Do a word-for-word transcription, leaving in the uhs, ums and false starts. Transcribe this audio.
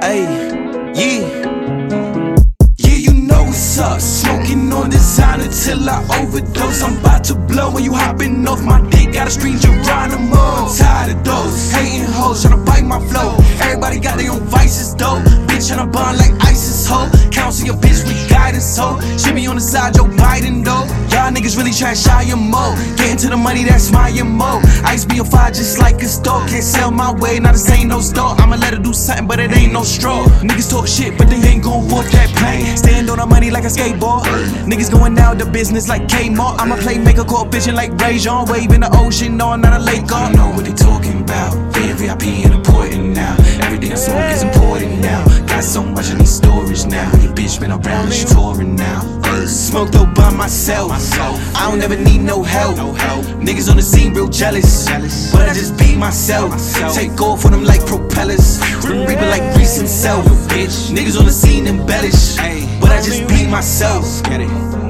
Ayy, yeah. Yeah, you know what's up. Smoking on designer till I overdose. I'm about to blow when you hopping off my dick. Got a street Geronimo. I'm tired of those hating hoes tryna bite my flow. Everybody got their own vices though. Bitch tryna bond like ISIS ho. Counsel your bitch with guidance ho. She be on the side, Joe Biden though. Y'all niggas really try to shy your mo. Getting to the money, that's my M O. Ice be on fire just like a store. Can't sell my way, now this ain't no store. I'ma let her do something, but it ain't no straw. Niggas talk shit, but they ain't gon' walk that plane. Stand on our money like a skateboard. Niggas going out the business like Kmart. I'm a playmaker, caught bitchin' like Ray Jean. Wave in the ocean, no, I'm not a lake on. I know what they talking about. Being V I P and important now. Everything I smoke is important now. Got so much I need storage now. Your bitch been around and she touring now. Smoke though by myself. I don't ever need no help. Niggas on the scene real jealous, but I just be myself. Take off on them like propellers. Grim Reaper like recent self. Niggas on the scene embellish, but I just be myself.